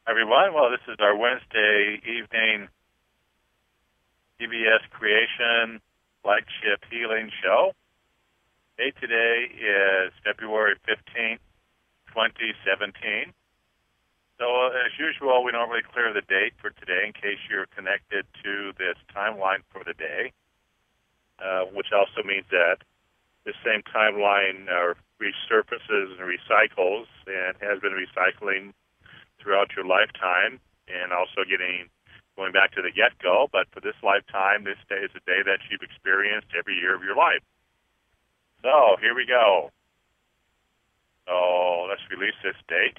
Everyone. Well, this is our Wednesday evening EBS Creation Flagship Healing Show. Date today is February 15th, 2017. So, as usual, we don't really clear the date for today in case you're connected to this timeline for the day, which also means that the same timeline resurfaces and recycles and has been recycling throughout your lifetime, and also going back to the get-go. But for this lifetime, this day is a day that you've experienced every year of your life. So here we go. So let's release this date.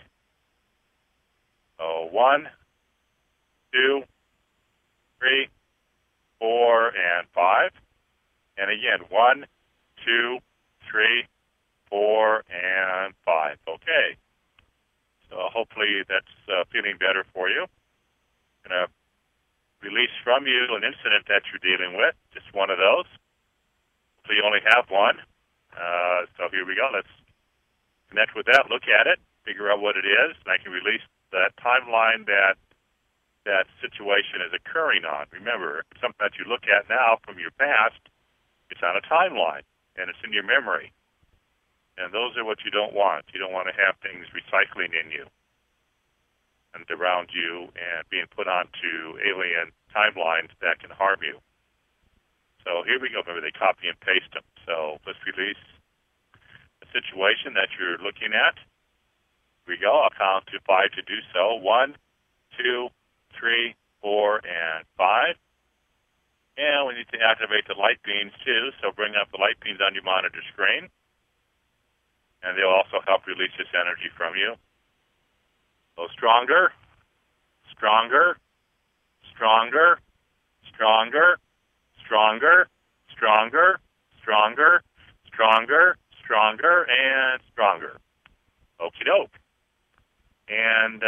So 1, 2, 3, 4, and 5. And again, 1, 2, 3, 4, and 5. Okay. So hopefully that's feeling better for you. I'm going to release from you an incident that you're dealing with, just one of those. So you only have one. So here we go. Let's connect with that, look at it, figure out what it is, and I can release that timeline that situation is occurring on. Remember, it's something that you look at now from your past, it's on a timeline, and it's in your memory. And those are what you don't want. You don't want to have things recycling in you and around you and being put onto alien timelines that can harm you. So here we go. Remember, they copy and paste them. So let's release the situation that you're looking at. Here we go. I'll count to 5 to do so. 1, 2, 3, 4, and 5. And we need to activate the light beams, too. So bring up the light beams on your monitor screen. And they'll also help release this energy from you. So stronger, stronger, stronger, stronger, stronger, stronger, stronger, stronger, stronger, and stronger. Okie doke. And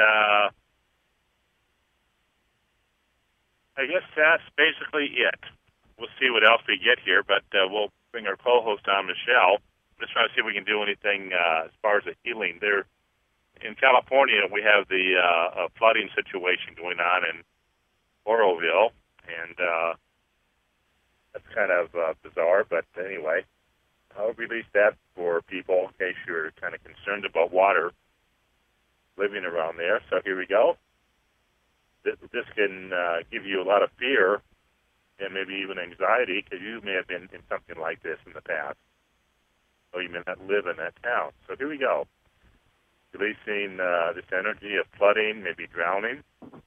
I guess that's basically it. We'll see what else we get here, but we'll bring our co-host on, Michelle. Just trying to see if we can do anything as far as the healing. There, in California, we have the flooding situation going on in Oroville, and that's kind of bizarre. But anyway, I'll release that for people in case you're kind of concerned about water living around there. So here we go. This can give you a lot of fear and maybe even anxiety because you may have been in something like this in the past. So you may not live in that town. So here we go. Releasing this energy of flooding, maybe drowning.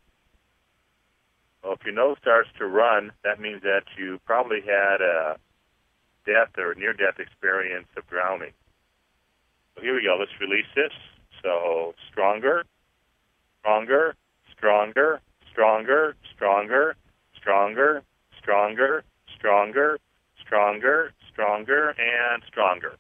Well, if your nose starts to run, that means that you probably had a death or near-death experience of drowning. So here we go. Let's release this. So stronger, stronger, stronger, stronger, stronger, stronger, stronger, stronger, stronger, stronger, and stronger.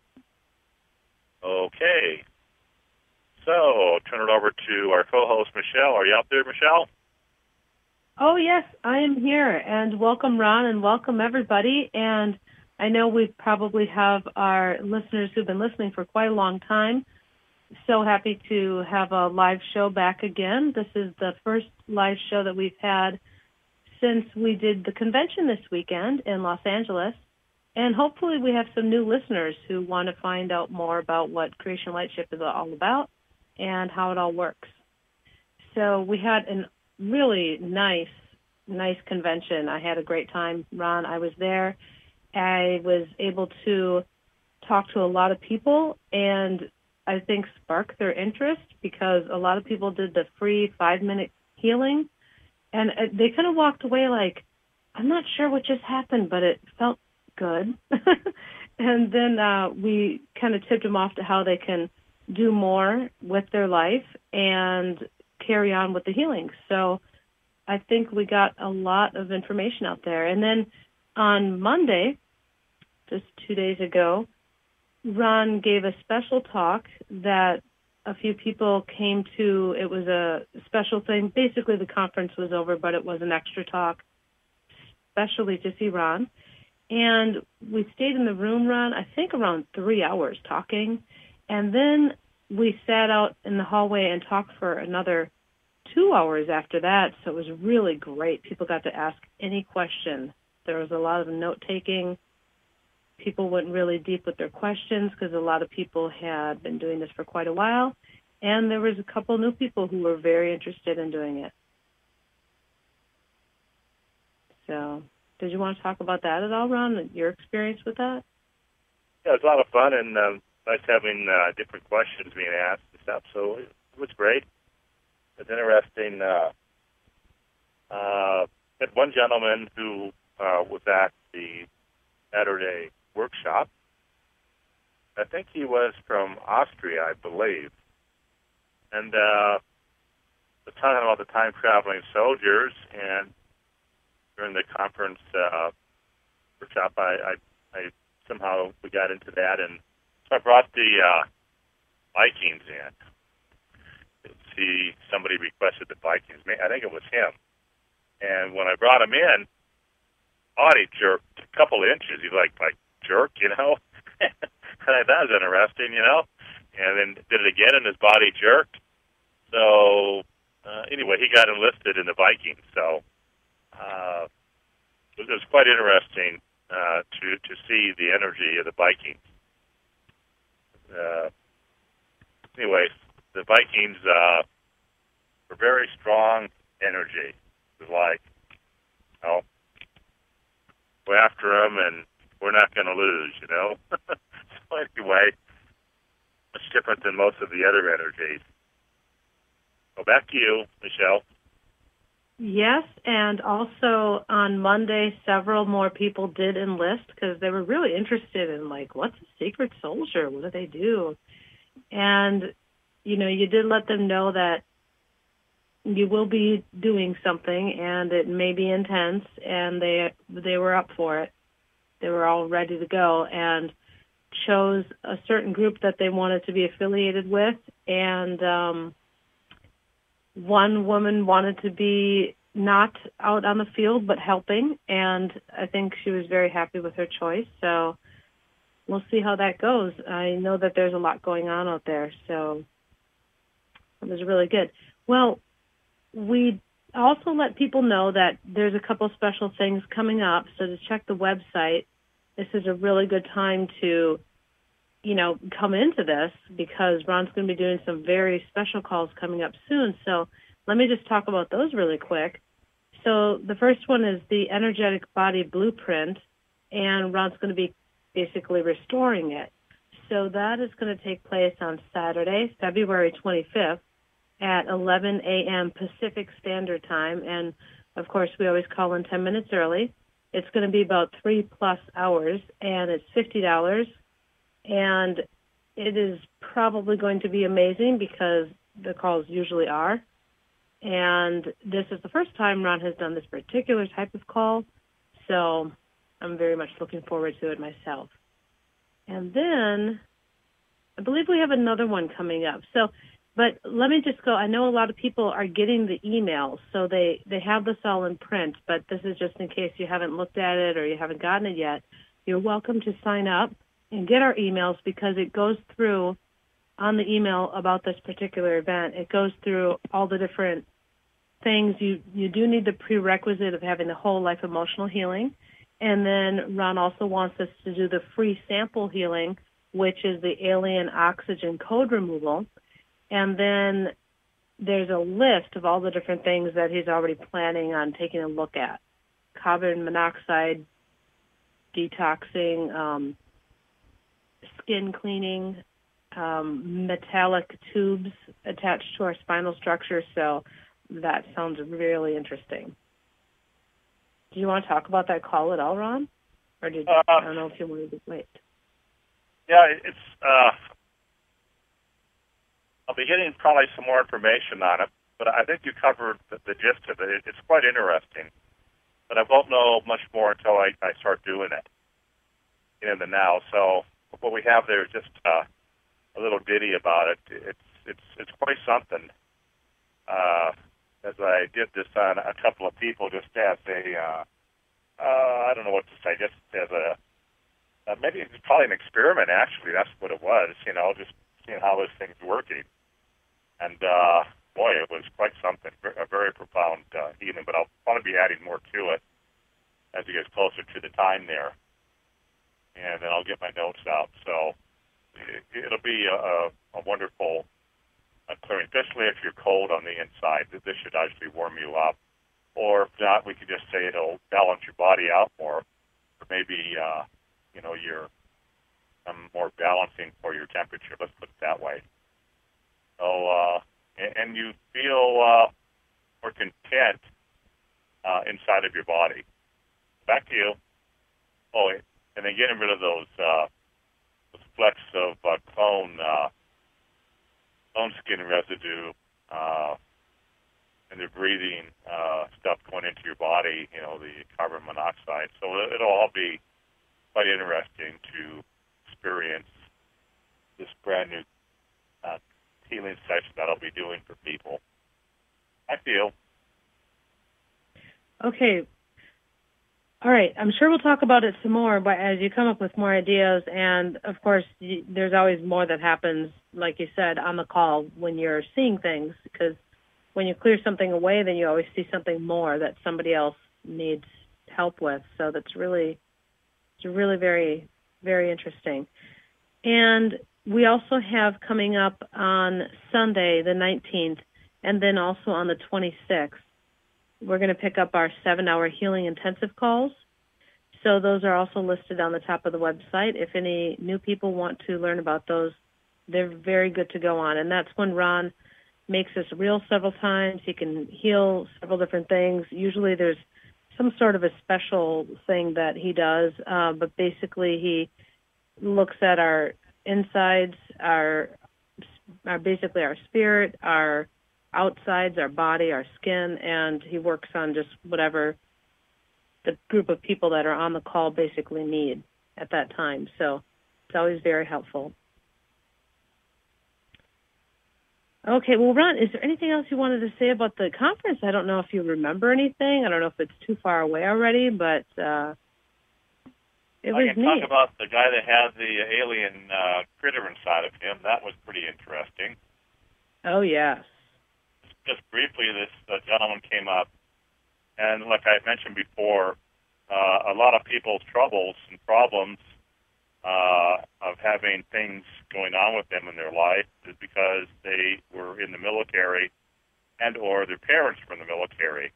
Okay. So, turn it over to our co-host, Michelle. Are you out there, Michelle? Oh, yes, I am here. And welcome, Ron, and welcome, everybody. And I know we probably have our listeners who've been listening for quite a long time. So happy to have a live show back again. This is the first live show that we've had since we did the convention this weekend in Los Angeles. And hopefully we have some new listeners who want to find out more about what Creation Lightship is all about and how it all works. So we had a really nice convention. I had a great time, Ron. I was there. I was able to talk to a lot of people and I think spark their interest because a lot of people did the free 5-minute healing. And they kind of walked away like, I'm not sure what just happened, but it felt good. And then we kind of tipped them off to how they can do more with their life and carry on with the healing. So I think we got a lot of information out there. And then on Monday, just 2 days ago, Ron gave a special talk that a few people came to. It was a special thing. Basically, the conference was over, but it was an extra talk, especially to see Ron. And we stayed in the room, Ron, I think around 3 hours talking. And then we sat out in the hallway and talked for another 2 hours after that, so it was really great. People got to ask any question. There was a lot of note-taking. People went really deep with their questions because a lot of people had been doing this for quite a while, and there was a couple new people who were very interested in doing it. So, did you want to talk about that at all, Ron, your experience with that? Yeah, it was a lot of fun, and nice having different questions being asked and stuff, so it was great. It was interesting. Had one gentleman who was at the Saturday workshop. I think he was from Austria, I believe. And was talking about the time-traveling soldiers, and during the conference workshop, I somehow we got into that, and so I brought the Vikings in. Somebody requested the Vikings. I think it was him. And when I brought him in, he jerked a couple of inches. He like jerk, and I thought that was interesting, And then did it again, and his body jerked. So anyway, he got enlisted in the Vikings. So it was quite interesting to see the energy of the Vikings. Anyway, the Vikings were very strong energy. It was like, we're after them and we're not going to lose, So anyway, it's different than most of the other energies. So back to you, Michelle. Yes, and also on Monday, several more people did enlist because they were really interested in, what's a secret soldier? What do they do? And, you did let them know that you will be doing something, and it may be intense, and they were up for it. They were all ready to go and chose a certain group that they wanted to be affiliated with, and one woman wanted to be not out on the field but helping, and I think she was very happy with her choice. So we'll see how that goes. I know that there's a lot going on out there, so it was really good. Well, we also let people know that there's a couple special things coming up, so to check the website, this is a really good time to, come into this because Ron's going to be doing some very special calls coming up soon. So let me just talk about those really quick. So the first one is the Energetic Body Blueprint, and Ron's going to be basically restoring it. So that is going to take place on Saturday, February 25th at 11 a.m. Pacific Standard Time. And, of course, we always call in 10 minutes early. It's going to be about 3+ hours, and it's $50. And it is probably going to be amazing because the calls usually are. And this is the first time Ron has done this particular type of call, so I'm very much looking forward to it myself. And then I believe we have another one coming up. But let me just go. I know a lot of people are getting the emails, so they have this all in print, but this is just in case you haven't looked at it or you haven't gotten it yet. You're welcome to sign up and get our emails because it goes through on the email about this particular event. It goes through all the different things. You do need the prerequisite of having the whole life emotional healing. And then Ron also wants us to do the free sample healing, which is the alien oxygen code removal. And then there's a list of all the different things that he's already planning on taking a look at. Carbon monoxide, detoxing, skin cleaning, metallic tubes attached to our spinal structure. So that sounds really interesting. Do you want to talk about that call at all, Ron? Or I don't know if you wanted to wait. Yeah, it's I'll be getting probably some more information on it, but I think you covered the gist of it. It's quite interesting, but I won't know much more until I start doing it in the now. So what we have there is just a little ditty about it. It's quite something. As I did this on a couple of people, just as a I don't know what to say, just as a maybe it's probably an experiment. Actually, that's what it was. Just seeing how this thing's working. And boy, it was quite something, a very profound healing. But I'll probably be adding more to it as it gets closer to the time there, and then I'll get my notes out. So it'll be a wonderful clearing, especially if you're cold on the inside. This should actually warm you up. Or if not, we could just say it'll balance your body out more, or maybe you're more balancing for your temperature. Let's put it that way. So and you feel more content inside of your body. Back to you. Oh, and then getting rid of those flecks of clone skin residue and the breathing stuff going into your body, the carbon monoxide. So it'll all be quite interesting to experience this brand new healing session that I'll be doing for people. I feel. Okay. All right. I'm sure we'll talk about it some more, but as you come up with more ideas, and of course, there's always more that happens, like you said, on the call when you're seeing things, because when you clear something away, then you always see something more that somebody else needs help with. So it's really very, very interesting. And we also have coming up on Sunday, the 19th, and then also on the 26th, we're going to pick up our 7-hour healing intensive calls. So those are also listed on the top of the website. If any new people want to learn about those, they're very good to go on. And that's when Ron makes us real several times. He can heal several different things. Usually there's some sort of a special thing that he does, but basically he looks at our insides, our basically our spirit, our outsides, our body, our skin, and he works on just whatever the group of people that are on the call basically need at that time. So it's always very helpful. Okay, well, Ron, is there anything else you wanted to say about the conference? I don't know if you remember anything. I don't know if it's too far away already, but it was neat. I can talk about the guy that had the alien critter inside of him. That was pretty interesting. Oh, yes. Just briefly, this gentleman came up, and like I mentioned before, a lot of people's troubles and problems of having things going on with them in their life is because they were in the military and or their parents were in the military.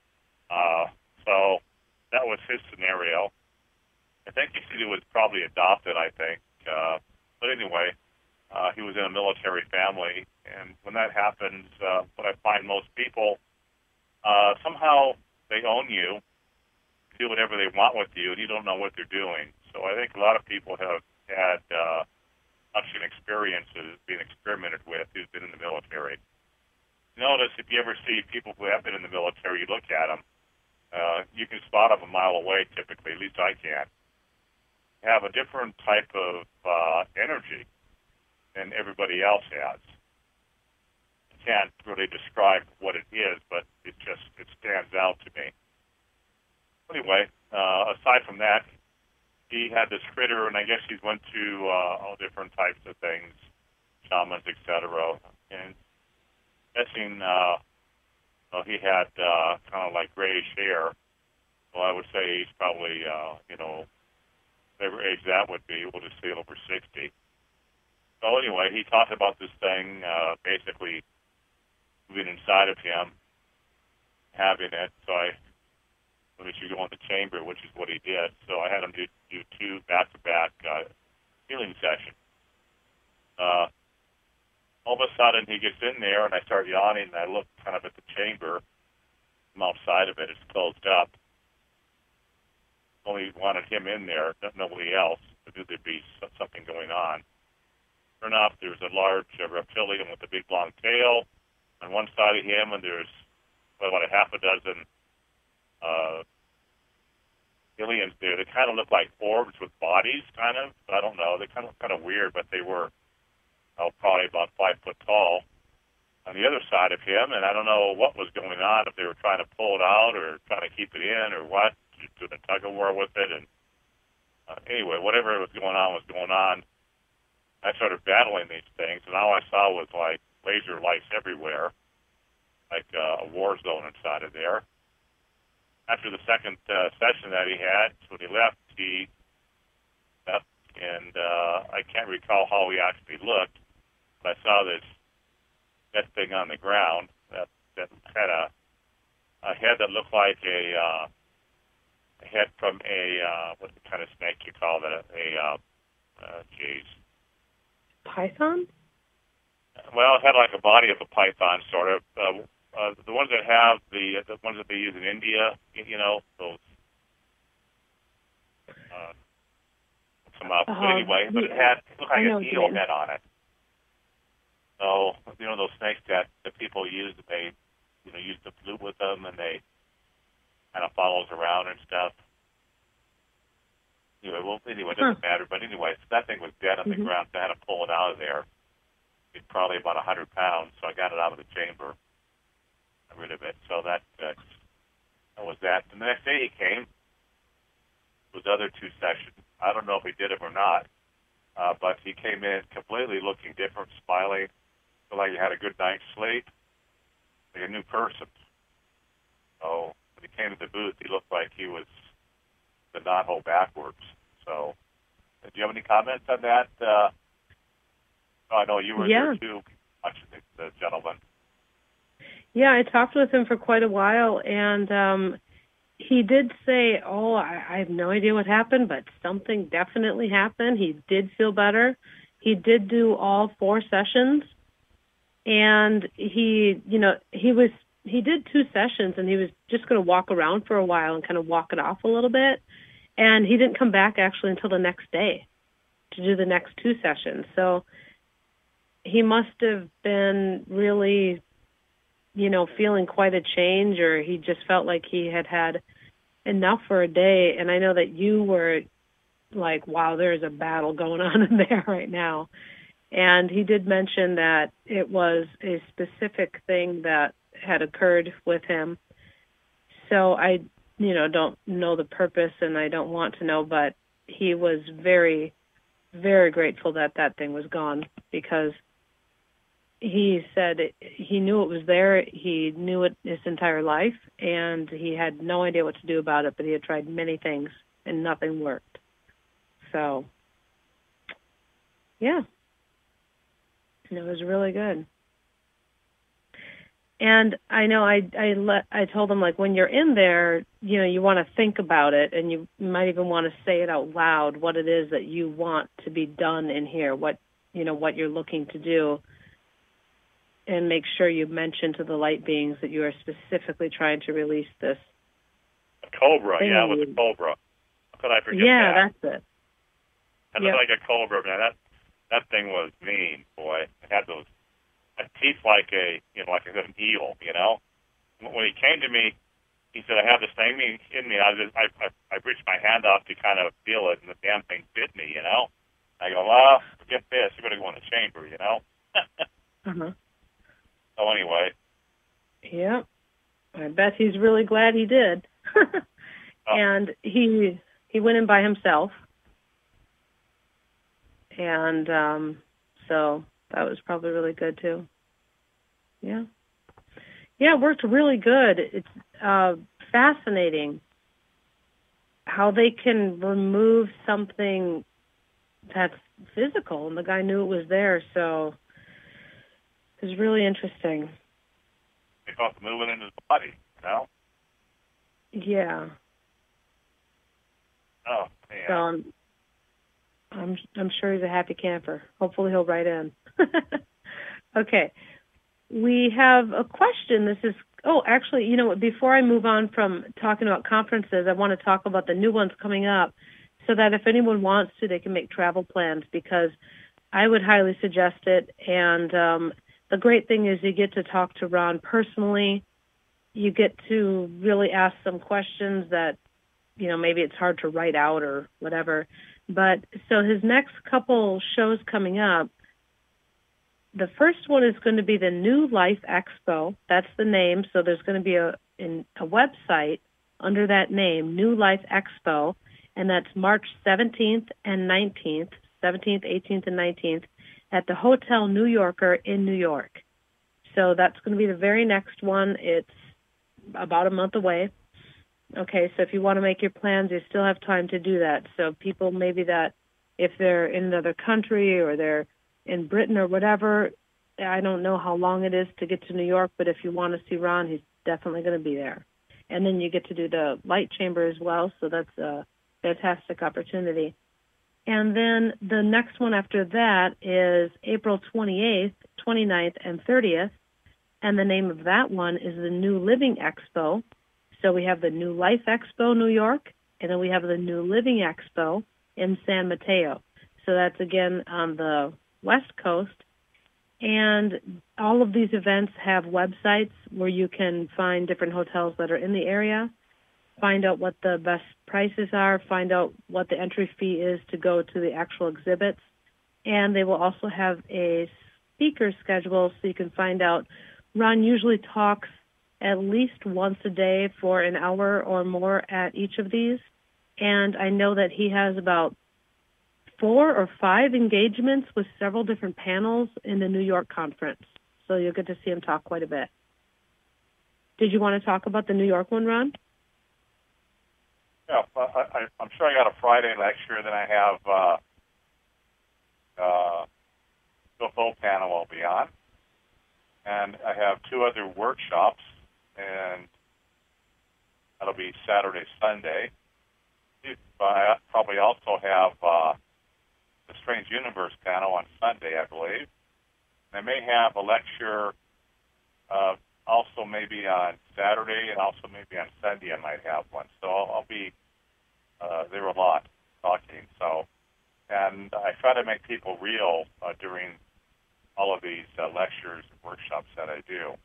So that was his scenario. I think he said he was probably adopted, I think. But anyway, he was in a military family, and when that happens, what I find most people, somehow they own you, do whatever they want with you, and you don't know what they're doing. So I think a lot of people have had touching experiences being experimented with who've been in the military. Notice if you ever see people who have been in the military, you look at them, you can spot them a mile away typically, at least I can. Have a different type of energy than everybody else has. I can't really describe what it is, but it stands out to me. Anyway, aside from that, he had this critter, and I guess he's went to all different types of things, shamans, etc. And guessing he had kind of like grayish hair. Well, I would say he's probably, whatever age that would be, we'll just say over 60. So anyway, he talked about this thing, basically moving inside of him, having it. So let me go in the chamber, which is what he did. So I had him do 2 back-to-back healing sessions. All of a sudden, he gets in there, and I start yawning, and I look kind of at the chamber. I'm outside of it. It's closed up. Only wanted him in there, nobody else. I knew there'd be something going on. Sure enough, there's a large reptilian with a big long tail on one side of him, and there's about a half a dozen aliens there. They kind of look like orbs with bodies, kind of. I don't know. They kind of look kind of weird, but they were probably about 5 foot tall on the other side of him, and I don't know what was going on, if they were trying to pull it out or trying to keep it in or what, doing a tug-of-war with it. And anyway, whatever was going on. I started battling these things, and all I saw was like laser lights everywhere. like a war zone inside of there. After the second session that he had, when he left, and I can't recall how he actually looked, but I saw this dead thing on the ground that had a head that looked like a head from what kind of snake you call that? Python? Well, it had like a body of a python, sort of. The ones that have the ones that they use in India, those. But anyway, but it looked like an eel head on it. So those snakes that people use, they use the flute with them, and they kind of follows around and stuff. Anyway, it doesn't matter. But anyway, so that thing was dead on the ground. So I had to pull it out of there. It's probably about 100 pounds, so I got it out of the chamber, got rid of it. So that was that. And the next day he came. With other 2 sessions. I don't know if he did them or not, but he came in completely looking different, smiling, felt like he had a good night's sleep, like a new person. So when he came to the booth, he looked like he was the knot-hole backwards. So do you have any comments on that? I know you were there too, watching the gentleman. Yeah, I talked with him for quite a while, and he did say, I have no idea what happened, but something definitely happened. He did feel better. He did do all 4 sessions, and he did 2 sessions, and he was just going to walk around for a while and kind of walk it off a little bit, and he didn't come back actually until the next day to do the next 2 sessions. So he must have been really feeling quite a change, or he just felt like he had enough for a day. And I know that you were like, wow, there's a battle going on in there right now. And he did mention that it was a specific thing that had occurred with him. So I, don't know the purpose, and I don't want to know, but he was very, very grateful that thing was gone, because he said he knew it was there. He knew it his entire life, and he had no idea what to do about it, but he had tried many things, and nothing worked. So, yeah. And it was really good. And I know I told him, like, when you're in there, you want to think about it, and you might even want to say it out loud, what it is that you want to be done in here, what you're looking to do. And make sure you mention to the light beings that you are specifically trying to release this. A cobra, thing. Yeah, it was a cobra. How could I forget that? Yeah, that's it. It looked like a cobra, man. That thing was mean, boy. It had those teeth like like an eel, When he came to me, he said, I have this thing in me. I reached my hand out to kind of feel it, and the damn thing bit me, I go, well, forget this. You're going to go in the chamber, Uh-huh. So anyway. Yeah. I bet he's really glad he did. And he went in by himself. And so that was probably really good too. Yeah. Yeah, it worked really good. It's fascinating how they can remove something that's physical, and the guy knew it was there, so it was really interesting. They felt moving in his body, Yeah. Oh, yeah. So I'm sure he's a happy camper. Hopefully he'll write in. Okay. We have a question. This is, actually, before I move on from talking about conferences, I want to talk about the new ones coming up, so that if anyone wants to, they can make travel plans, because I would highly suggest it. And the great thing is you get to talk to Ron personally. You get to really ask some questions that, maybe it's hard to write out or whatever. But so his next couple shows coming up, the first one is going to be the New Life Expo. That's the name. So there's going to be a website under that name, New Life Expo, and that's March 17th and 19th, 17th, 18th, and 19th, at the Hotel New Yorker in New York. So that's going to be the very next one. It's about a month away. Okay, so if you want to make your plans, you still have time to do that. So people maybe that if they're in another country or they're in Britain or whatever, I don't know how long it is to get to New York, but if you want to see Ron, he's definitely going to be there. And then you get to do the light chamber as well, so that's a fantastic opportunity. And then the next one after that is April 28th, 29th, and 30th. And the name of that one is the New Living Expo. So we have the New Life Expo, New York, and then we have the New Living Expo in San Mateo. So that's, again, on the West Coast. And all of these events have websites where you can find different hotels that are in the area, find out what the best prices are, find out what the entry fee is to go to the actual exhibits. And they will also have a speaker schedule so you can find out. Ron usually talks at least once a day for an hour or more at each of these. And I know that he has about 4 or 5 engagements with several different panels in the New York conference. So you'll get to see him talk quite a bit. Did you want to talk about the New York one, Ron? Yeah, I'm sure I got a Friday lecture, then I have the full panel I'll be on. And I have 2 other workshops, and that'll be Saturday, Sunday. I probably also have the Strange Universe panel on Sunday, I believe. And I may have a lecture also maybe on Saturday, and also maybe on Sunday I might have one. So I'll be there a lot talking. So, and I try to make people real during all of these lectures and workshops that I do.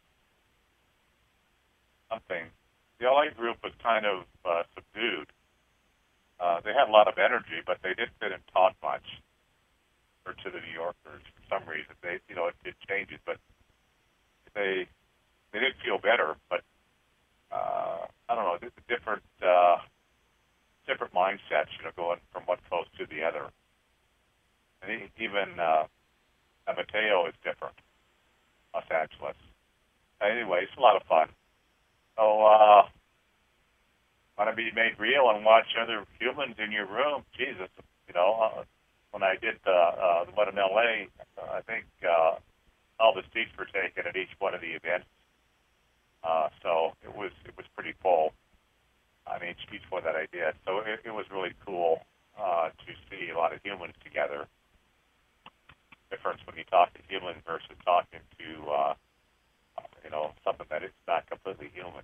The LA group was kind of subdued. They had a lot of energy, but they didn't talk much or to the New Yorkers for some reason. It changes, but they did feel better. But I don't know, it's a different mindsets, going from one coast to the other. And even San Mateo is different. Los Angeles. Anyway, it's a lot of fun. So, want to be made real and watch other humans in your room? Jesus, when I did the one in LA, I think all the seats were taken at each one of the events. So it was pretty full on each one that I did. So it was really cool to see a lot of humans together. Difference when you talk to humans versus talking to something that is not completely human.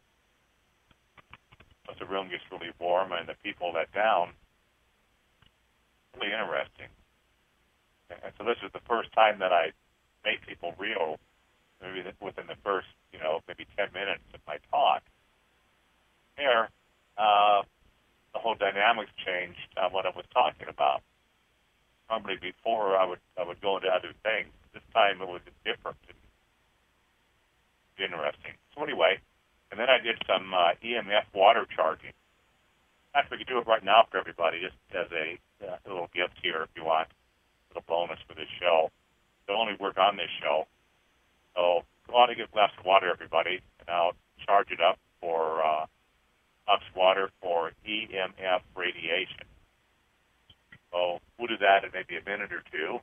But the room gets really warm, and the people let down. Really interesting. And so this is the first time that I make people real. Maybe within the first, maybe 10 minutes of my talk. Here, the whole dynamics changed on what I was talking about. Normally before I would go into other things. This time it was different and interesting. So anyway, and then I did some EMF water charging. Actually, we could do it right now for everybody, just as a little gift here if you want, a little bonus for this show. They'll only work on this show. So go on and get a glass of water, everybody, and I'll charge it up for water for EMF radiation. So we'll do that in maybe a minute or two.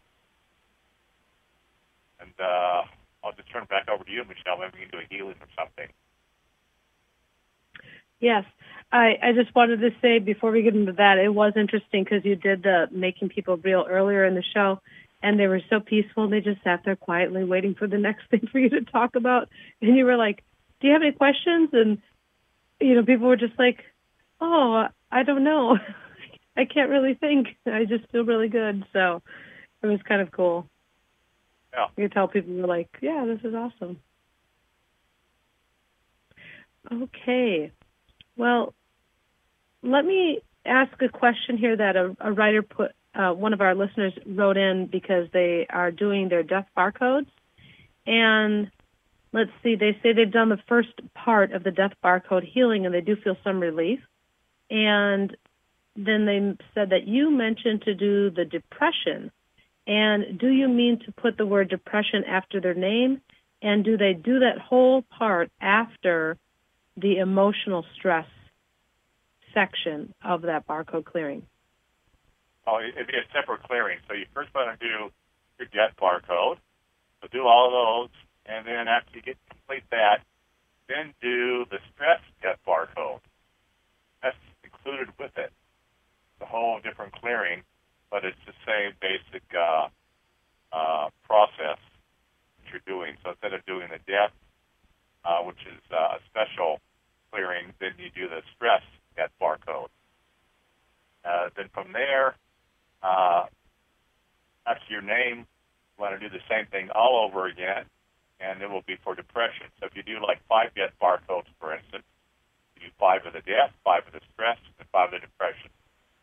And I'll just turn it back over to you, Michelle. Maybe we can do a healing or something. Yes. I just wanted to say before we get into that, it was interesting because you did the making people real earlier in the show, and they were so peaceful. They just sat there quietly waiting for the next thing for you to talk about. And you were like, do you have any questions? And, people were just like, oh, I don't know. I can't really think. I just feel really good. So it was kind of cool. Yeah. You could tell people were like, yeah, this is awesome. Okay. Well, let me ask a question here that a writer put, one of our listeners wrote in because they are doing their death barcodes. And let's see, they say they've done the first part of the death barcode healing and they do feel some relief. And then they said that you mentioned to do the depression. And do you mean to put the word depression after their name? And do they do that whole part after the emotional stress section of that barcode clearing? Oh, it'd be a separate clearing. So you first want to do your get barcode. So do all of those, and then after you complete that, then do the stress get barcode. That's included with it. It's a whole different clearing, but it's the same basic process that you're doing. So instead of doing the death, which is a special clearing, then you do the stress get barcode. Then from there, after your name, you want to do the same thing all over again, and it will be for depression. So if you do like 5 get barcodes, for instance, you do 5 of the death, 5 of the stress, and 5 of the depression.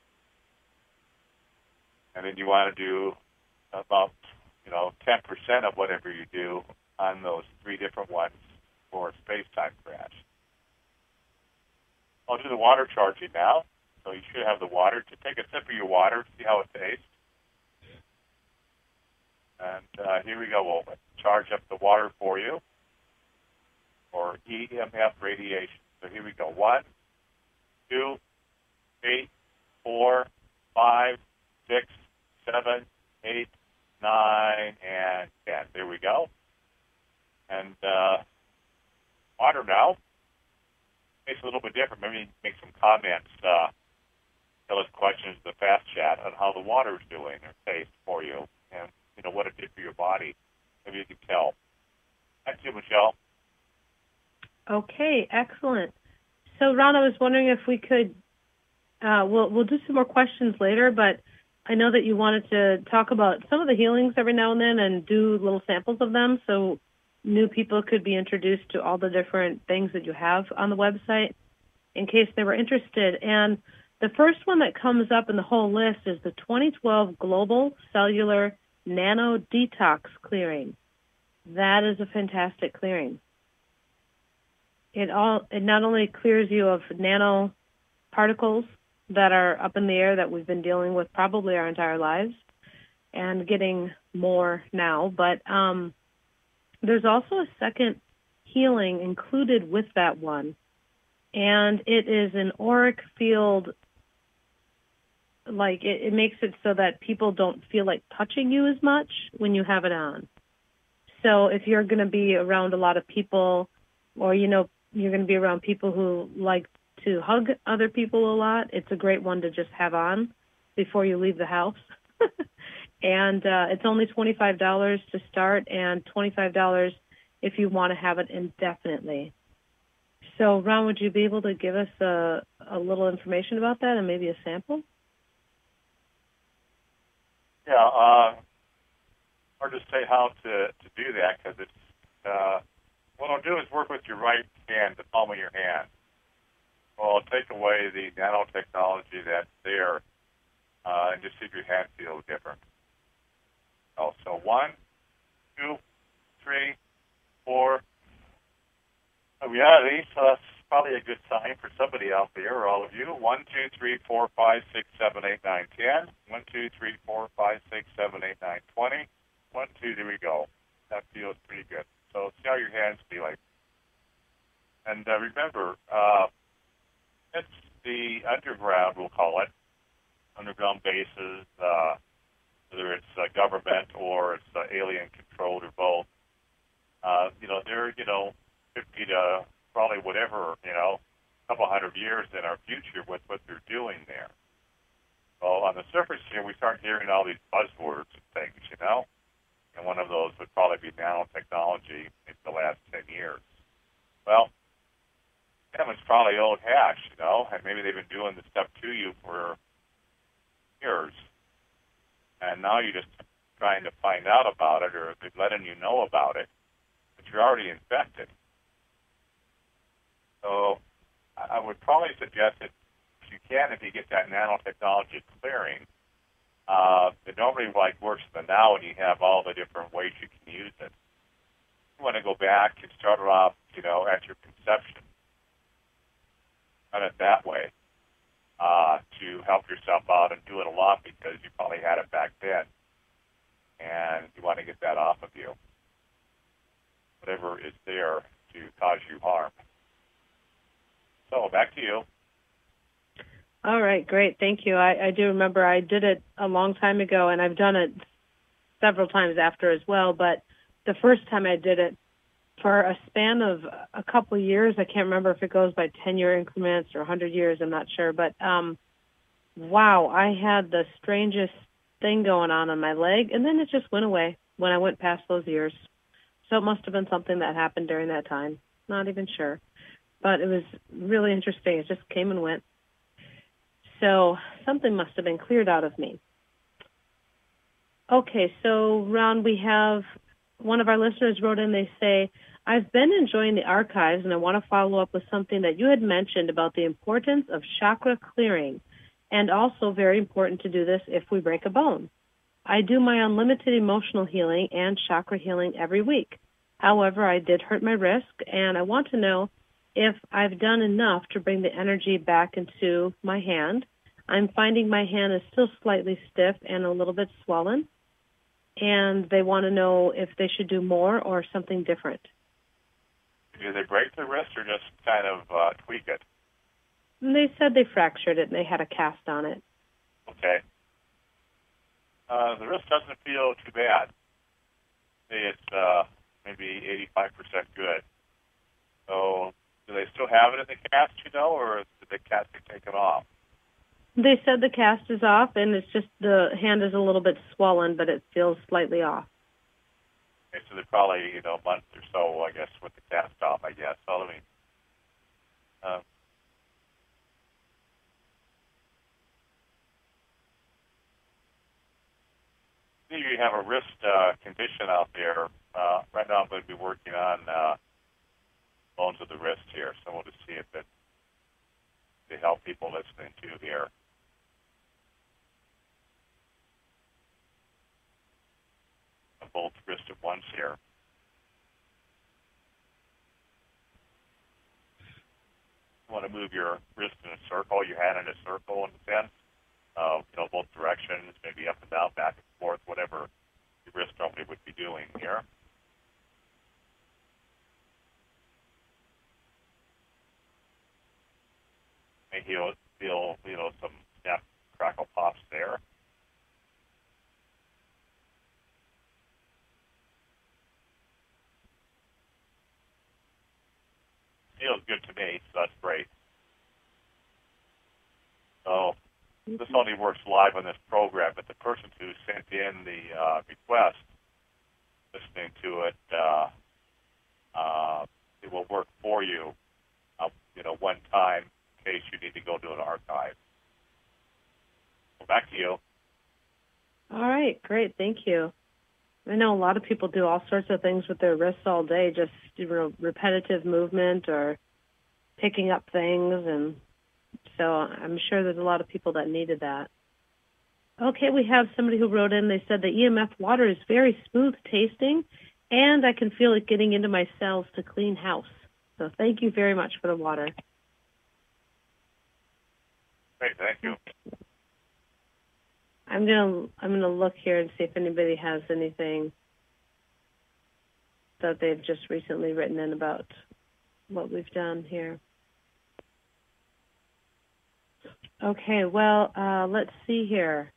And then you want to do about 10% of whatever you do on those 3 different ones for space-time crash. I'll do the water charging now. So you should have the water. To take a sip of your water, see how it tastes. And here we go. We'll charge up the water for you for EMF radiation. So here we go. 1, 2, 3, 4, 5, 6, 7, 8, 9, and 10. There we go. And water now. It's a little bit different. Maybe make some comments. Tell us questions in the fast chat on how the water's doing or taste for you, and what it did for your body. Maybe you can tell. Thank you, Michelle. Okay, excellent. So, Ron, I was wondering if we could. We'll do some more questions later, but I know that you wanted to talk about some of the healings every now and then and do little samples of them, so new people could be introduced to all the different things that you have on the website in case they were interested. And the first one that comes up in the whole list is the 2012 Global Cellular Nano Detox Clearing. That is a fantastic clearing. It not only clears you of nano particles that are up in the air that we've been dealing with probably our entire lives and getting more now, but there's also a second healing included with that one, and it is an auric field. Like it makes it so that people don't feel like touching you as much when you have it on. So if you're going to be around a lot of people, or you're going to be around people who like to hug other people a lot, it's a great one to just have on before you leave the house. And it's only $25 to start, and $25 if you want to have it indefinitely. So, Ron, would you be able to give us a little information about that and maybe a sample? Yeah, or just say how to do that, because it's what I'll do is work with your right hand, the palm of your hand. Well, I'll take away the nanotechnology that's there, and just see if your hand feels different. Oh, so 1, 2, 3, 4. Oh, yeah, so that's probably a good sign for somebody out there, or all of you. 1, 2, 3, 4, 5, 6, 7, 8, 9, 10. 1, 2, 3, 4, 5, 6, 7, 8, 9, 20. 1, 2, there we go. That feels pretty good. So see how your hands feel like. And remember, it's the underground, we'll call it, underground bases, whether it's government or it's alien-controlled or both. They're, 50 to probably whatever, a couple hundred years in our future with what they're doing there. Well, on the surface here, we start hearing all these buzzwords and things, and one of those would probably be nanotechnology in the last 10 years. Well, it's probably old hash, and maybe they've been doing the stuff to you for years. And now you're just trying to find out about it, or they're letting you know about it, but you're already infected. So I would probably suggest that if you can, if you get that nanotechnology clearing, it normally works for now, and you have all the different ways you can use it. You want to go back and start it off, at your conception. Run it that way to help yourself out and do it a lot, because you probably had it back then, and you want to get that off of you. whatever is there to cause you harm. So back to you. All right, great. Thank you. I do remember I did it a long time ago, and I've done it several times after as well. But the first time I did it for a span of a couple of years, I can't remember if it goes by 10-year increments or 100 years, I'm not sure. But wow, I had the strangest thing going on my leg, and then it just went away when I went past those years. So it must have been something that happened during that time. Not even sure. But it was really interesting. It just came and went. So something must have been cleared out of me. Okay, so Ron, we have one of our listeners wrote in, they say, I've been enjoying the archives and I want to follow up with something that you had mentioned about the importance of chakra clearing, and also very important to do this if we break a bone. I do my unlimited emotional healing and chakra healing every week. However, I did hurt my wrist, and I want to know if I've done enough to bring the energy back into my hand. I'm finding my hand is still slightly stiff and a little bit swollen, and they want to know if they should do more or something different. Do they break the wrist or just kind of tweak it? And they said they fractured it and they had a cast on it. Okay. The wrist doesn't feel too bad. It's maybe 85% good. So do they still have it in the cast, or did the cast get taken off? They said the cast is off, and it's just the hand is a little bit swollen, but it feels slightly off. Okay, so they're probably, a month or so, I guess, with the cast off, I guess. So let me... you have a wrist condition out there. Right now I'm going to be working on bones of the wrist here, so we'll just see if it to help people listening to here. Both wrists at once here. You want to move your wrist in a circle, your hand in a circle in a sense, both directions, maybe up and down, back and forth, whatever your wrist normally would be doing here. Maybe you'll feel, some snap, crackle, pops there. Feels good to me, so that's great. So this only works live on this program, but the person who sent in the request, listening to it, it will work for you, one time in case you need to go to an archive. Well, back to you. All right, great, thank you. I know a lot of people do all sorts of things with their wrists all day, just repetitive movement or picking up things, and so I'm sure there's a lot of people that needed that. Okay, we have somebody who wrote in, they said the EMF water is very smooth tasting, and I can feel it getting into my cells to clean house. So thank you very much for the water. Great, thank you. I'm gonna look here and see if anybody has anything that they've just recently written in about what we've done here. Okay, well, let's see here.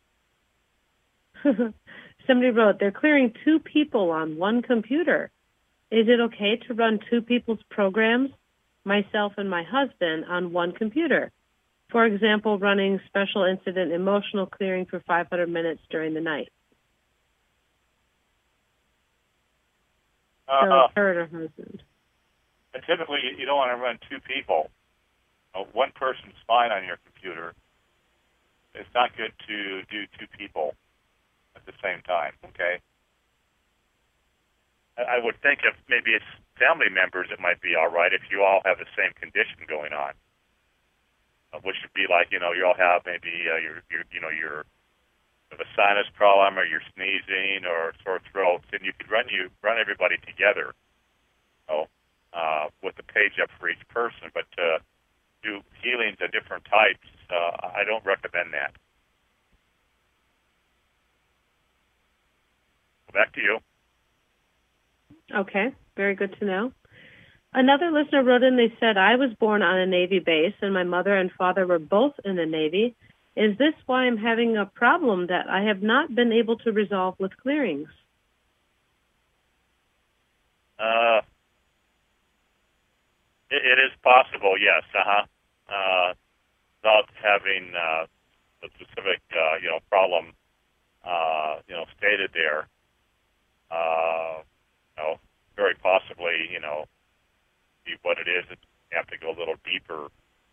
Somebody wrote, they're clearing 2 people on 1 computer. Is it okay to run 2 people's programs, myself and my husband, on 1 computer? For example, running special incident emotional clearing for 500 minutes during the night. So it's her or her husband. Typically, you don't want to run 2 people. 1 person's fine on your computer. It's not good to do 2 people at the same time, okay? I would think if maybe it's family members, it might be all right if you all have the same condition going on. Which would be like, you all have maybe your a sinus problem, or you're sneezing, or sore throats, and you could run everybody together, with a page up for each person. But do healings of different types, I don't recommend that. Back to you. Okay, Very good to know. Another listener wrote in, they said, I was born on a Navy base and my mother and father were both in the Navy. Is this why I'm having a problem that I have not been able to resolve with clearings? It is possible, yes. Without having the specific, problem, stated there, very possibly, be what it is. You have to go a little deeper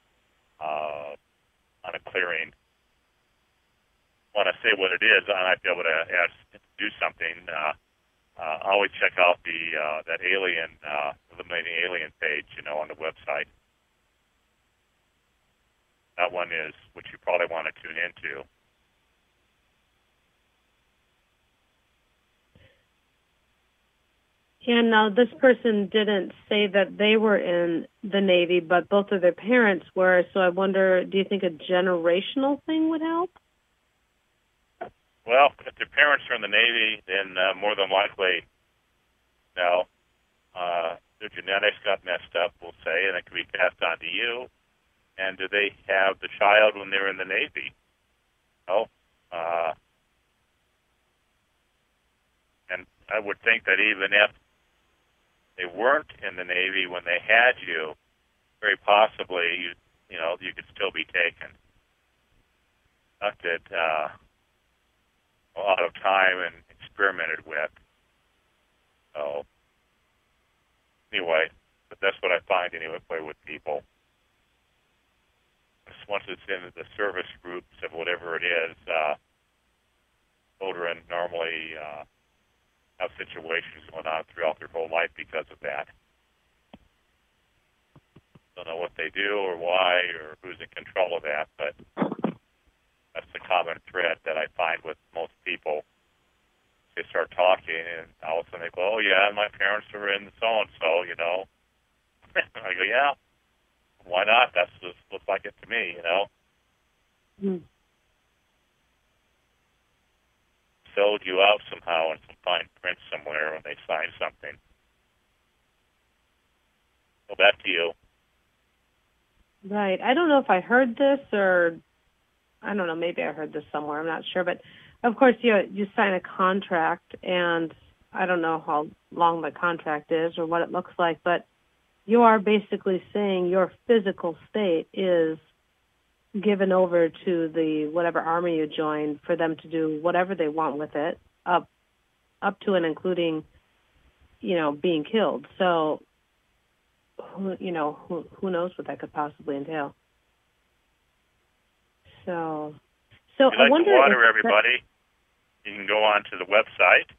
on a clearing. When I say what it is, I might be able to do something. Always check out that alien, eliminating alien page, on the website. That one is what you probably want to tune into. And now this person didn't say that they were in the Navy, but both of their parents were. So I wonder, do you think a generational thing would help? Well, if their parents are in the Navy, then more than likely, their genetics got messed up, we'll say, and it could be passed on to you. And do they have the child when they're in the Navy? And I would think that even if they weren't in the Navy when they had you, very possibly, you could still be taken. Conducted a lot of time and experimented with. So, anyway, but that's what I find anyway with people. Once it's in the service groups of whatever it is, children normally have situations going on throughout their whole life because of that. Don't know what they do or why or who's in control of that, but that's the common thread that I find with most people. They start talking, and all of a sudden they go, "Oh yeah, my parents were in so-and-so," I go, "Yeah, why not? That just looks like it to me, Mm. Sold you out somehow in some fine print somewhere when they sign something." So back to you. Right. I don't know if I heard this or, I don't know, maybe I heard this somewhere. I'm not sure. But, of course, you sign a contract, and I don't know how long the contract is or what it looks like, but you are basically saying your physical state is given over to the whatever army you join for them to do whatever they want with it, up to and including, being killed. So, who knows what that could possibly entail. So if you like wonder the water, everybody, you can go on to the website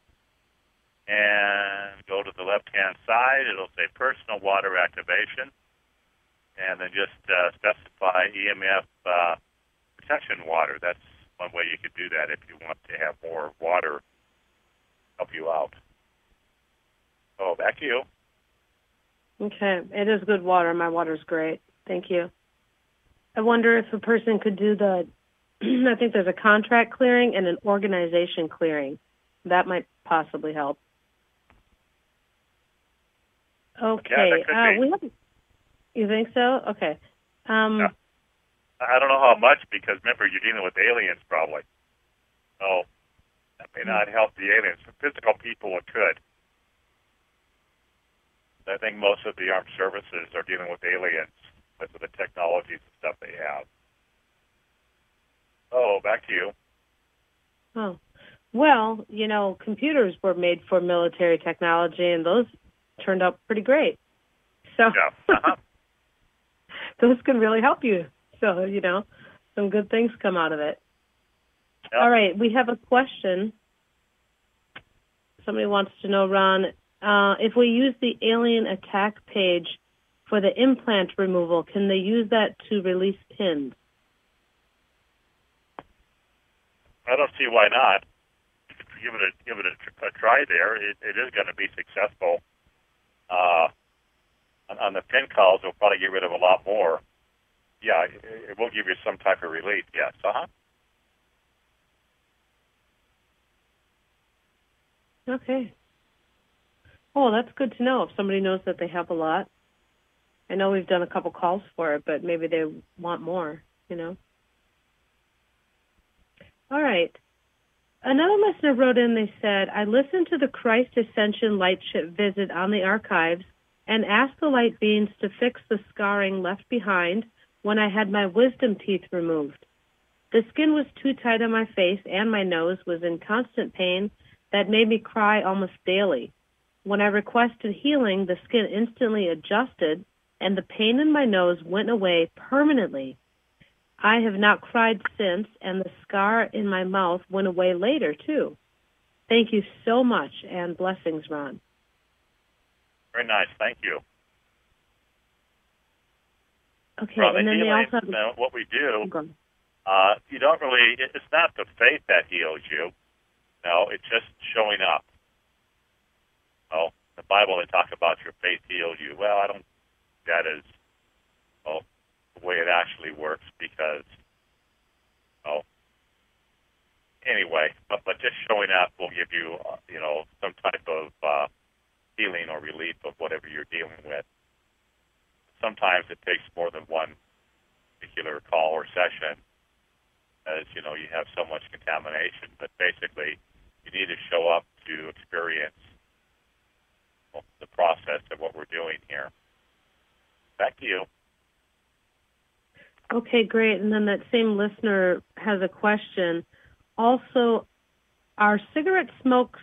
and go to the left-hand side. It'll say personal water activation, and then just specify EMF protection water. That's one way you could do that if you want to have more water help you out. So back to you. Okay. It is good water. My water's great. Thank you. I wonder if a person could do I think there's a contract clearing and an organization clearing. That might possibly help. Okay. Yeah, that could be. You think so? Okay. Yeah. I don't know how much, because remember, you're dealing with aliens probably. So that may not help the aliens. For physical people, it could. I think most of the armed services are dealing with aliens because of the technologies and stuff they have. Oh, back to you. Oh. Well, computers were made for military technology, and those turned out pretty great. So Yeah. those can really help you. So, some good things come out of it. Yep. All right, we have a question. Somebody wants to know, Ron, if we use the alien attack page for the implant removal, can they use that to release pins? I don't see why not. Give it a try there. It is going to be successful. On the pin calls, it'll probably get rid of a lot more. Yeah, it will give you some type of relief, yes. Okay. Oh, that's good to know if somebody knows that they have a lot. I know we've done a couple calls for it, but maybe they want more, you know. All right. Another listener wrote in, they said, I listened to the Christ Ascension Light Ship visit on the archives and asked the light beings to fix the scarring left behind when I had my wisdom teeth removed. The skin was too tight on my face and my nose was in constant pain that made me cry almost daily. When I requested healing, the skin instantly adjusted and the pain in my nose went away permanently. I have not cried since, and the scar in my mouth went away later, too. Thank you so much, and blessings, Ron. Very nice. Thank you. Okay, Well, and then healing, they also... what we do, Okay. you don't really, it's not the faith that heals you. No, it's just showing up. Oh, the Bible, they talk about your faith heals you. Well, I don't, that is, the way it actually works because, anyway, but just showing up will give you, some type of healing or relief of whatever you're dealing with. Sometimes it takes more than one particular call or session, as you have so much contamination. But basically, you need to show up to experience the process of what we're doing here. Back to you. Okay, great. And then that same listener has a question. Also, is cigarette smoke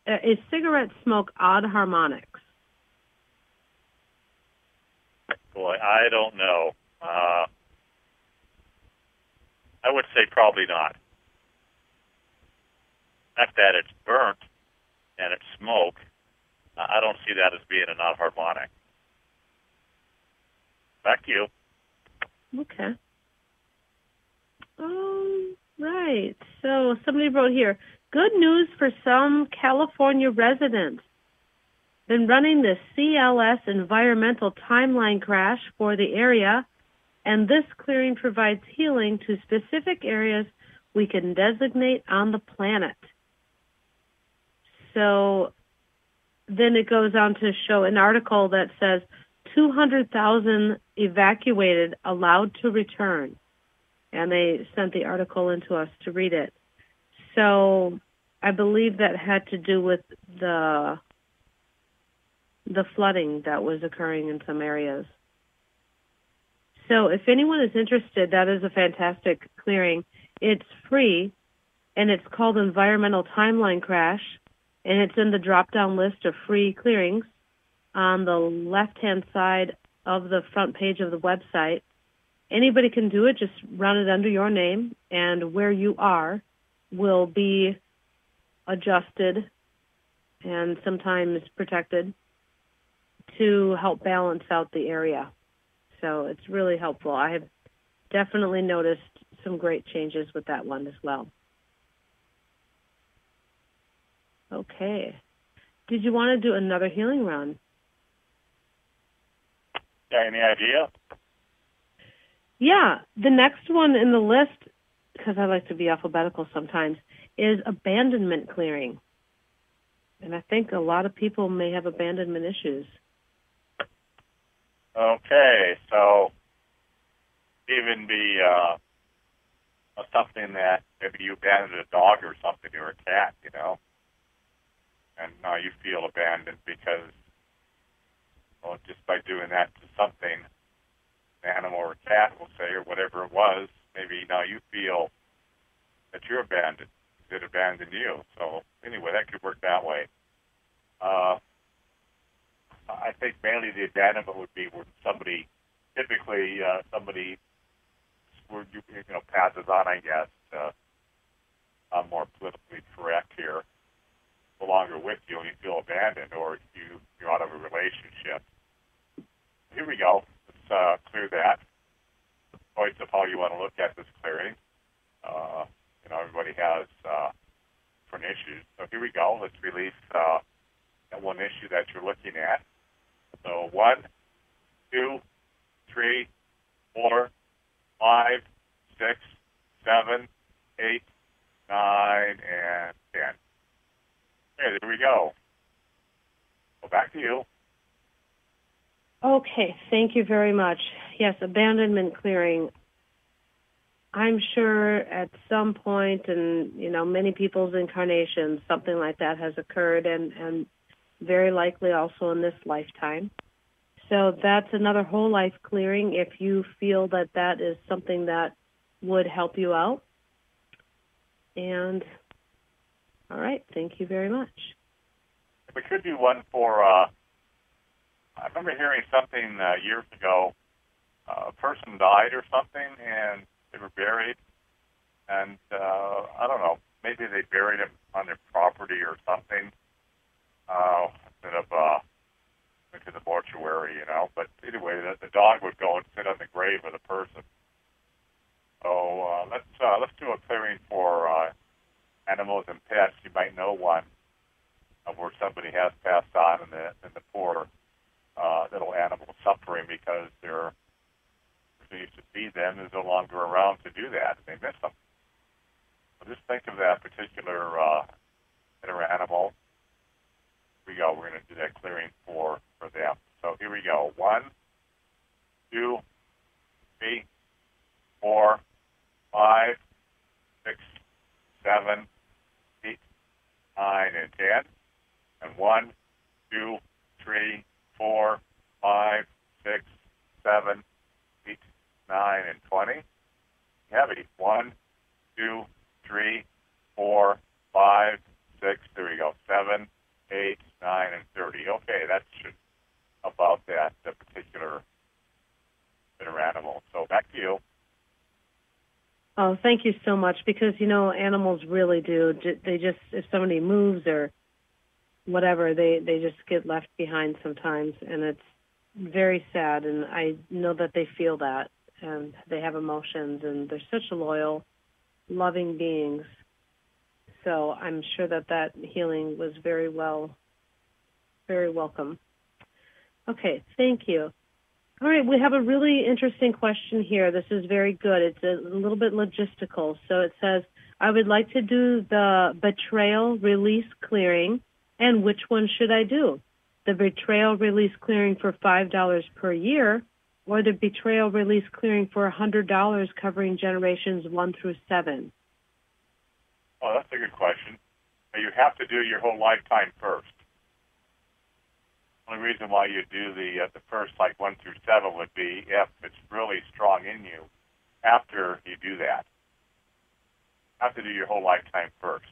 odd harmonics? Boy, I don't know. I would say probably not. The fact that it's burnt and it's smoke, I don't see that as being a non-harmonic. Back to you. Okay. Right. So somebody wrote here, good news for some California residents. Been running the CLS environmental timeline crash for the area, and this clearing provides healing to specific areas we can designate on the planet. So then it goes on to show an article that says 200,000 evacuated, allowed to return. And they sent the article into us to read it. So I believe that had to do with the flooding that was occurring in some areas. So if anyone is interested, that is a fantastic clearing. It's free, and it's called Environmental Timeline Crash, and it's in the drop-down list of free clearings on the left-hand side of the front page of the website. Anybody can do it. Just run it under your name, and where you are will be adjusted and sometimes protected to help balance out the area. So it's really helpful. I have definitely noticed some great changes with that one as well. Okay. Did you want to do another healing run? Yeah, any idea? Yeah, the next one in the list, because I like to be alphabetical sometimes, is abandonment clearing. And I think a lot of people may have abandonment issues. Okay, so even be something that maybe you abandoned a dog or something or a cat, and now you feel abandoned because, just by doing that to something, an animal or a cat, we'll say, or whatever it was, maybe now you feel that you're abandoned. It abandoned you. So anyway, that could work that way. I think mainly the abandonment would be when somebody, typically somebody, passes on, I guess. I'm more politically correct here. No longer with you and you feel abandoned, or you're out of a relationship. Here we go. Let's clear that. Choice of how you want to look at this clearing. Everybody has different issues. So here we go. Let's release that one issue that you're looking at. So 1, 2, 3, 4, 5, 6, 7, 8, 9, and 10. Okay, there we go. So back to you. Okay, thank you very much. Yes, abandonment clearing. I'm sure at some point in, many people's incarnations, something like that has occurred, and very likely also in this lifetime. So that's another whole life clearing if you feel that that is something that would help you out. And, all right, thank you very much. We could do one for, I remember hearing something years ago, a person died or something, and they were buried, and I don't know, maybe they buried him on their property or something, instead of went to the mortuary, But anyway, the dog would go and sit on the grave of the person. So let's do a clearing for animals and pets. You might know one where somebody has passed on, and the poor little animal suffering because they're who used to feed them is no longer around to do that. They miss them. So just think of that particular animal. Here we go. We're going to do that clearing for them. So here we go. 1, 2, 3, 4, 5, 6, 7, 8, 9, and 10. And 1, 2, 3, 4, 5, 6, 7, 8, 9, and 20. Heavy. 1, 2, 3, 4, 5, 6. There we go. 7, 8, 9, and 30. Okay, that's about that particular animal. So back to you. Oh, thank you so much, because, animals really do. They just, if somebody moves or whatever, they just get left behind sometimes, and it's very sad, and I know that they feel that, and they have emotions, and they're such loyal, loving beings. So I'm sure that healing was very welcome. Okay, thank you. All right, we have a really interesting question here. This is very good. It's a little bit logistical. So it says, I would like to do the betrayal release clearing, and which one should I do? The betrayal release clearing for $5 per year, or the betrayal release clearing for $100 covering generations 1 through 7? Oh, that's a good question. You have to do your whole lifetime first. The only reason why you do the first, like 1 through 7, would be if it's really strong in you after you do that. You have to do your whole lifetime first.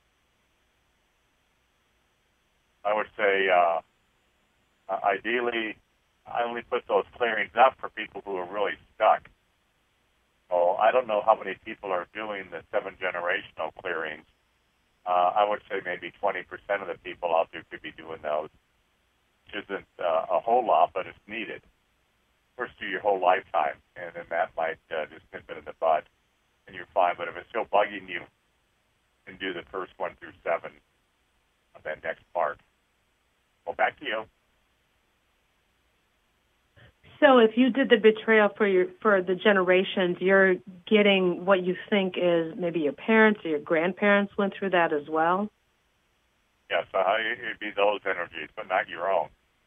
I would say, ideally, I only put those clearings up for people who are really stuck. So I don't know how many people are doing the 7 generational clearings. I would say maybe 20% of the people out there could be doing those, which isn't a whole lot, but it's needed. First, do your whole lifetime, and then that might just nip it in the bud, and you're fine. But if it's still bugging you, then do the first 1 through 7 of that next part. Well, back to you. So if you did the betrayal for the generations, you're getting what you think is maybe your parents or your grandparents went through that as well? Yes, it'd be those energies, but not your own.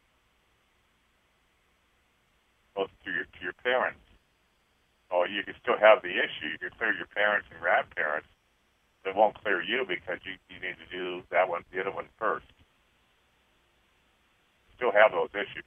Goes to your parents. So you can still have the issue. You can clear your parents and grandparents. It won't clear you because you need to do that one, the other one first. Still have those issues.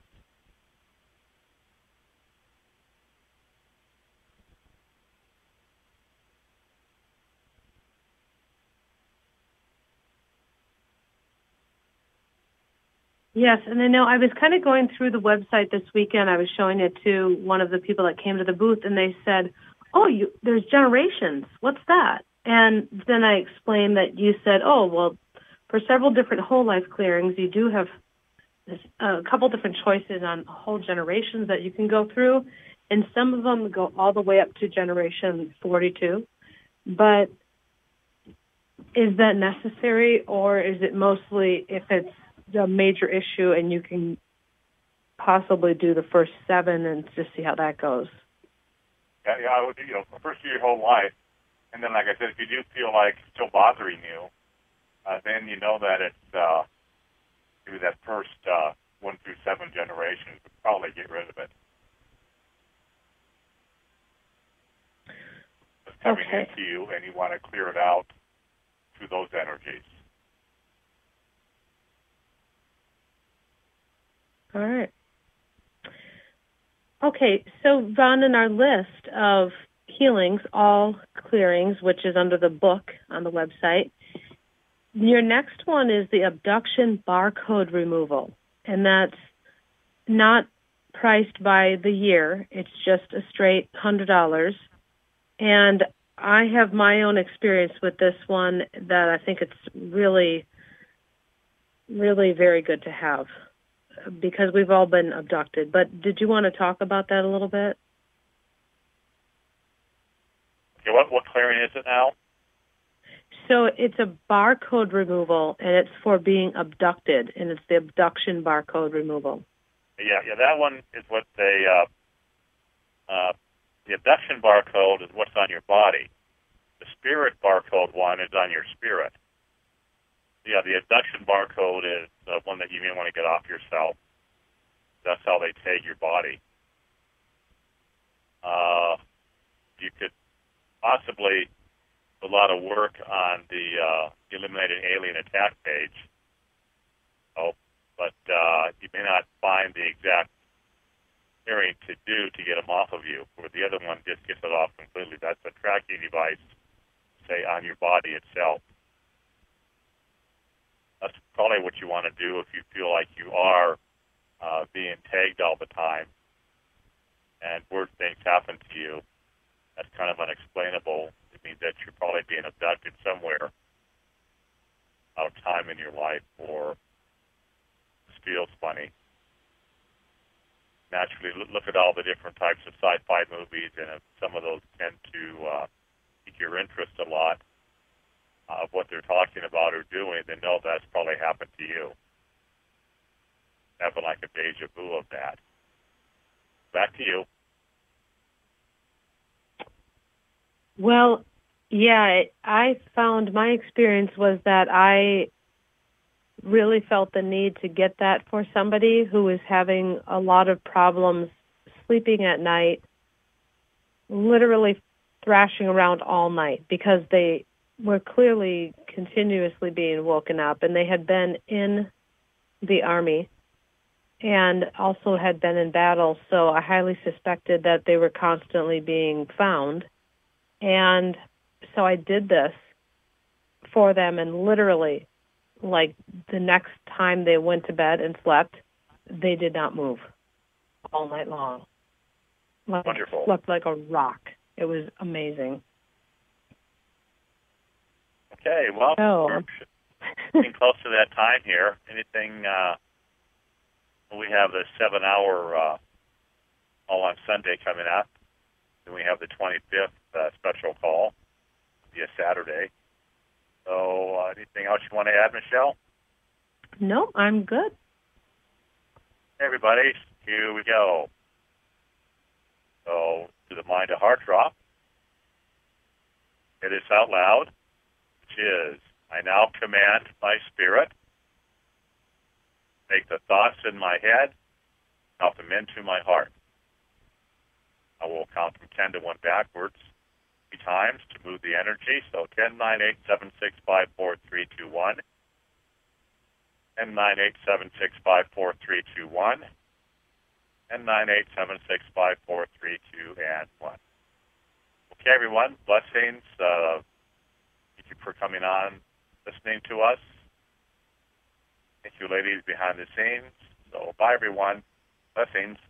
Yes, and I know I was kind of going through the website this weekend. I was showing it to one of the people that came to the booth, and they said, there's generations. What's that? And then I explained that you said, for several different whole life clearings, you do have a couple different choices on whole generations that you can go through, and some of them go all the way up to generation 42. But is that necessary, or is it mostly if it's a major issue and you can possibly do the first 7 and just see how that goes? Yeah, I would, first do your whole life, and then, like I said, if you do feel like it's still bothering you, then you know that maybe that first 1 through 7 generations would probably get rid of it. It's coming into you, and you want to clear it out through those energies. All right. Okay, so Ron, in our list of healings, all clearings, which is under the book on the website, your next one is the abduction barcode removal, and that's not priced by the year. It's just a straight $100. And I have my own experience with this one that I think it's really, really very good to have because we've all been abducted. But did you want to talk about that a little bit? Okay, what clearing is it now? So it's a barcode removal, and it's for being abducted, and it's the abduction barcode removal. Yeah, that one is what they, the abduction barcode is what's on your body. The spirit barcode one is on your spirit. Yeah, the abduction barcode is one that you may want to get off yourself. That's how they tag your body. You could possibly do a lot of work on the Eliminated Alien Attack page. But you may not find the exact area to do to get them off of you, where the other one just gets it off completely. That's a tracking device, say, on your body itself. That's probably what you want to do if you feel like you are being tagged all the time and weird things happen to you. That's kind of unexplainable. It means that you're probably being abducted somewhere out of time in your life, or just feels funny. Naturally, look at all the different types of sci-fi movies, and if some of those tend to pique your interest a lot of what they're talking about or doing, then know that's probably happened to you. Having like a deja vu of that. Back to you. Well, yeah, I found my experience was that I really felt the need to get that for somebody who was having a lot of problems sleeping at night, literally thrashing around all night because they were clearly continuously being woken up, and they had been in the Army and also had been in battle, so I highly suspected that they were constantly being found. And so I did this for them, and literally, like the next time they went to bed and slept, they did not move all night long. Like, wonderful. Slept like a rock. It was amazing. Okay, well, we're getting close to that time here. Anything, we have the 7-hour all on Sunday coming up. Then we have the 25th special call via Saturday. So anything else you want to add, Michelle? No, I'm good. Hey, everybody, here we go. So to the mind of heart drop. It is out loud, which is, I now command my spirit, take the thoughts in my head, count them into my heart. I will count from 10 to 1 backwards 3 times to move the energy. So 10, 9, 8, 7, 6, 5, 4, 3, 2, 1. 10, 9, 8, 7, 6, 5, 4, 3, 2, 1. 10, 9, 8, 7, 6, 5, 4, 3, 2, and 1. Okay, everyone. Blessings. Thank you for coming on, listening to us. Thank you, ladies behind the scenes. So bye, everyone. Blessings.